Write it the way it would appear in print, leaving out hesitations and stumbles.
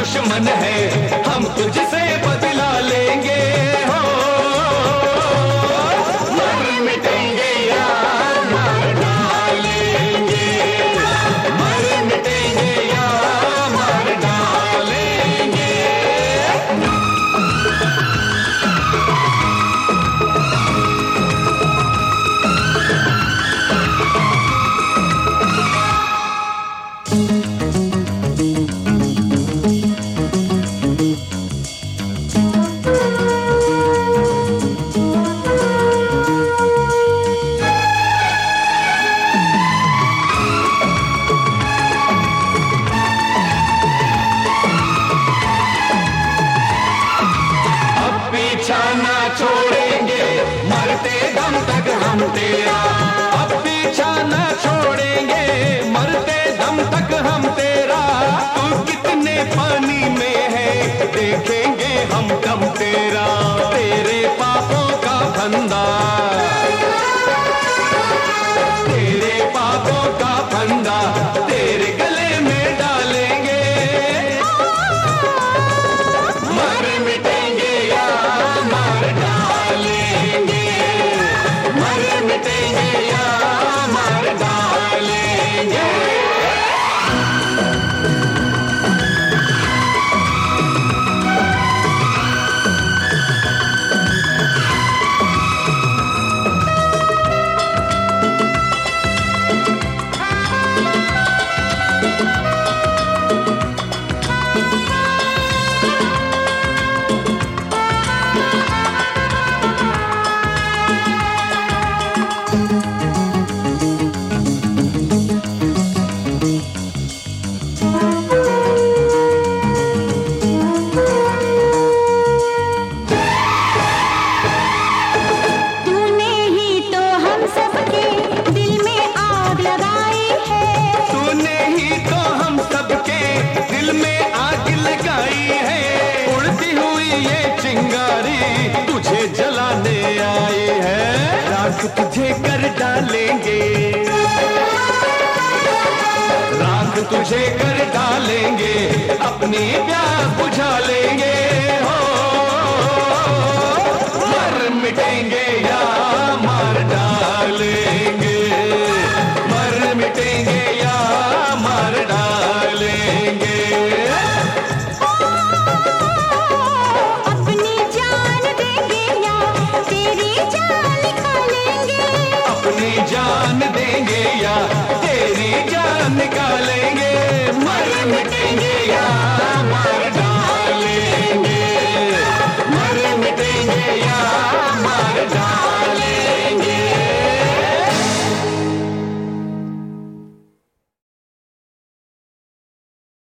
दुश्मन है, हम तुझसे बदला लेंगे हो। मर मिटेंगे या मार डालेंगे, मर मिटेंगे या मार डालेंगे। पीछा ना छोड़ेंगे, मरते दम तक हम तेरा। अब पीछा ना छोड़ेंगे, मरते दम तक हम तेरा। तू कितने पानी में है, देखेंगे हम कम तेरा। तेरे पापों का फंदा, तेरे पापों का फंदा तेरे गले में डालेंगे। मर मिटेंगे या मार डालेंगे, मर मिटेंगे या मार डालेंगे। तुझे जलाने आए हैं, राख तुझे कर डालेंगे, राख तुझे कर